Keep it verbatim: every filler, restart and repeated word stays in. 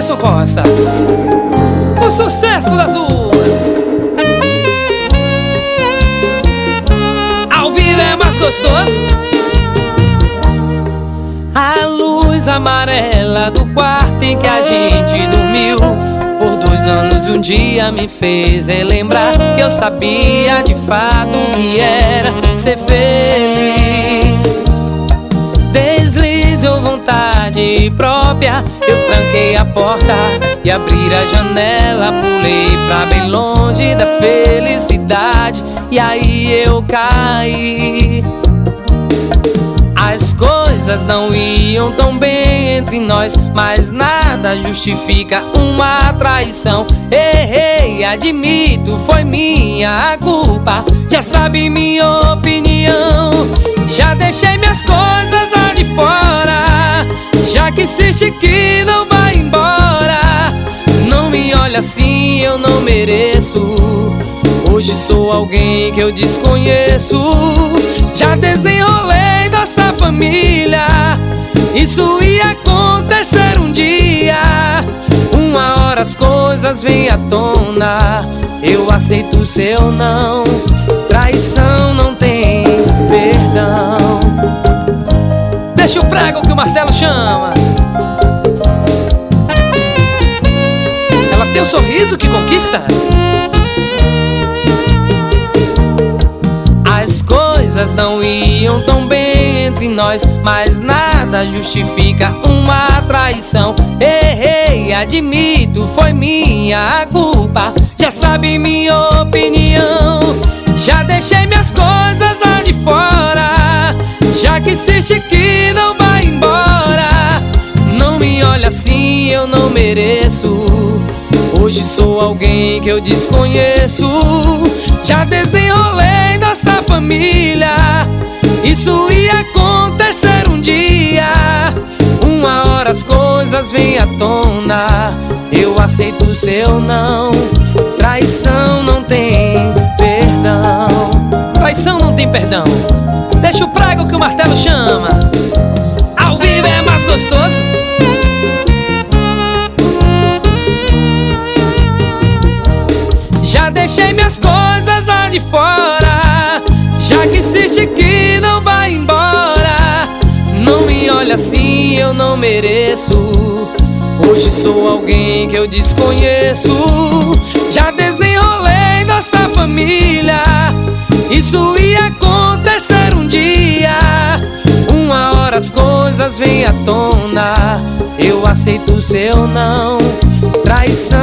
Emerson Costa, o sucesso das ruas. Ao vivo é mais gostoso. A luz amarela do quarto em que a gente dormiu por dois anos e um dia me fez relembrar que eu sabia de fato o que era ser feliz. Deslize ou vontade própria, eu tranquei a porta e abri a janela. Pulei pra bem longe da felicidade e aí eu caí. As coisas não iam tão bem entre nós, mas nada justifica uma traição. Errei, admito, foi minha culpa. Já sabe minha opinião. Já deixei minhas coisas lá de fora. Já que insiste que não vai embora. Não me olha assim, eu não mereço. Hoje sou alguém que eu desconheço. Já desenrolei nossa família. Isso ia acontecer um dia. Uma hora as coisas vêm à tona. Eu aceito o seu não. Traição não tem perdão. Deixa o prego que o martelo chama. Ela tem um sorriso que conquista. As coisas não iam tão bem entre nós, mas nada justifica uma traição. Errei, admito, foi minha culpa. Já sabe minha opinião. Já deixei minhas coisas lá de fora. Já que insiste que não vai embora. Não me olha assim, eu não mereço. Hoje sou alguém que eu desconheço. Já desenrolei nossa família. Isso ia acontecer um dia. Uma hora as coisas vêm à tona. Eu aceito o seu não. Traição não tem perdão. Traição não tem perdão. Deixa o prego que o martelo chama. Ao vivo é mais gostoso. Já deixei minhas coisas lá de fora. Já que insiste que não vai embora. Não me olha assim, eu não mereço. Hoje sou alguém que eu desconheço. Já desenrolei nossa família. Isso ia acontecer um dia. Uma hora as coisas vêm à tona. Eu aceito o seu não. Traição